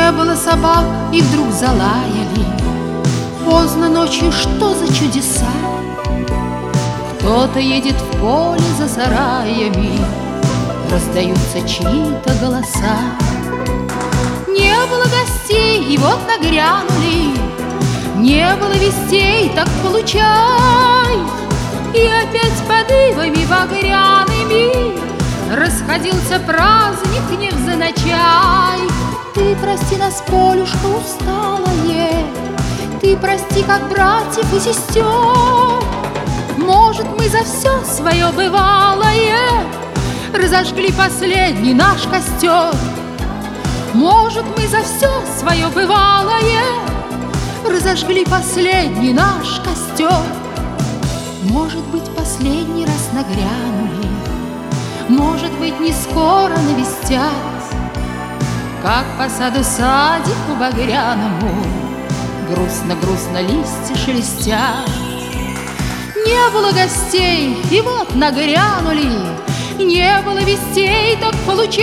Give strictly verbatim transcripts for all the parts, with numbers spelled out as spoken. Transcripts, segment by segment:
Не было собак, и вдруг залаяли. Поздно ночью, что за чудеса? Кто-то едет в поле за сараями, раздаются чьи-то голоса. Не было гостей, и вот нагрянули. Не было вестей, так получай. И опять под ивами багряными расходился праздник невзначай. Ты прости нас, полюшка усталое, ты прости, как братьев и сестер. Может, мы за все свое бывалое разожгли последний наш костер. Может, мы за все свое бывалое разожгли последний наш костер. Может быть, последний раз нагрянули, может быть, не скоро навестят, как по саду садику багряному грустно-грустно листья шелестят. Не было гостей, и вот нагрянули. Не было вестей, так получай.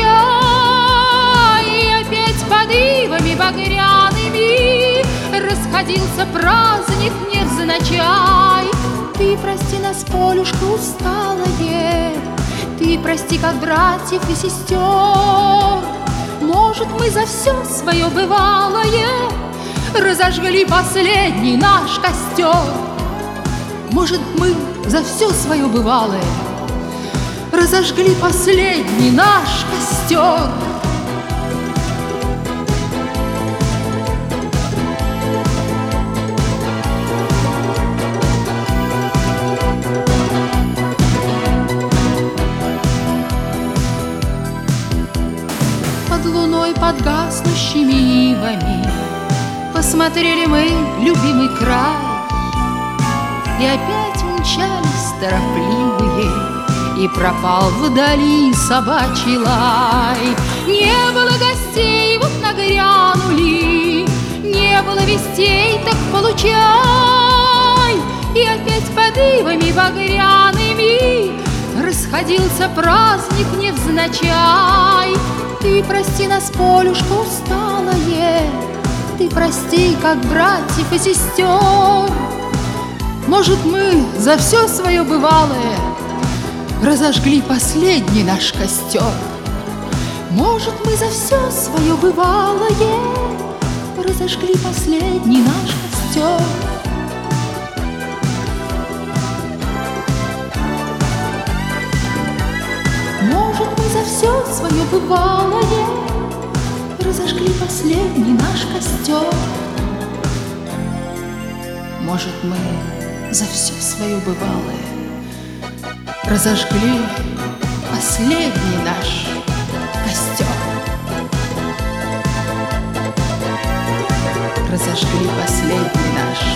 И опять под ивами багряными расходился праздник невзначай. Ты прости нас, полюшка усталое, ты прости, как братьев и сестер. Может, мы за все свое бывалое разожгли последний наш костер. Может, мы за все свое бывалое разожгли последний наш костер. Под луной, под гаснущими ивами посмотрели мы любимый край. И опять умчались торопливые, и пропал вдали собачий лай. Не было гостей, вот нагрянули. Не было вестей, так получай. И опять под ивами багряными расходился праздник невзначай. Ты прости нас, полюшка усталое, ты прости, как братьев и сестер. Может, мы за все свое бывалое разожгли последний наш костер. Может, мы за все свое бывалое разожгли последний наш костер. Может, мы за все свое бывалое разожгли последний наш костер. Может, мы за все свое бывалое разожгли последний наш костер. Разожгли последний наш